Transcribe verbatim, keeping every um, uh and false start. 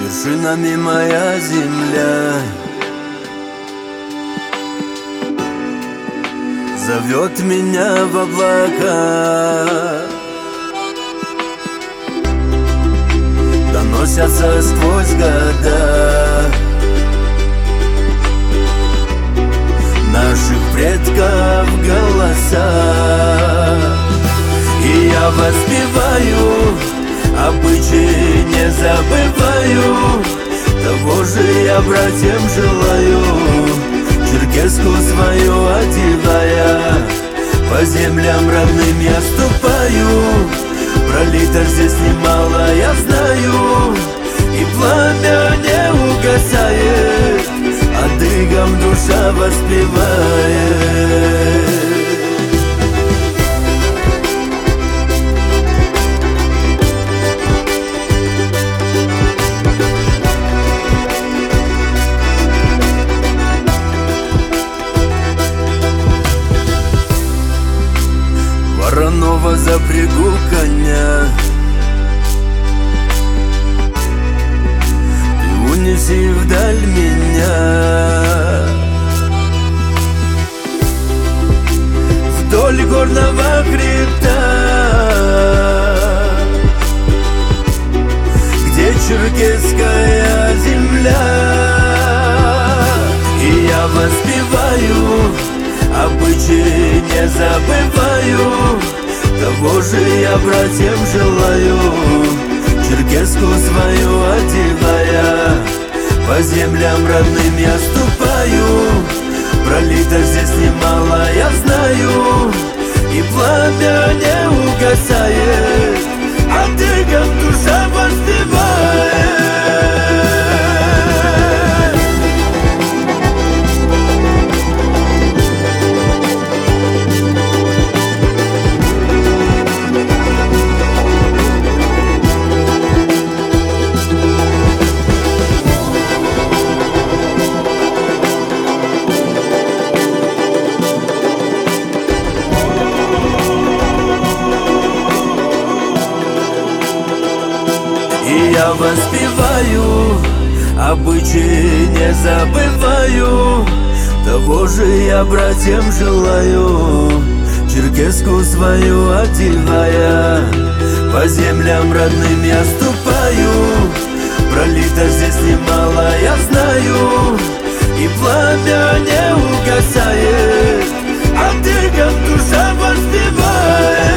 вершинами моя земля зовет меня в облака. Доносятся сквозь года наших предков голоса, и я воспеваю обычаи, не забываю. Того же я братьям желаю, черкеску свою одевая. По землям родным я ступаю, пролито здесь немало, я знаю. И пламя не угасает, адыгам душа воспевает. Воронова запрягу коня, ты унеси вдаль меня. Вдоль горного хребта, где черкесская земля, и я воспеваю обычаи, не забываю. Того же я братьям желаю, черкеску свою одевая. По землям родным я ступаю, пролито здесь немало, я знаю. И пламя не угасает, адыгам душа воспевает. Я воспеваю обычаи, не забываю. Того же я братьям желаю, черкеску свою одевая. По землям родным я ступаю, пролито здесь немало, я знаю. И пламя не угасает, адыгам душа воспевает.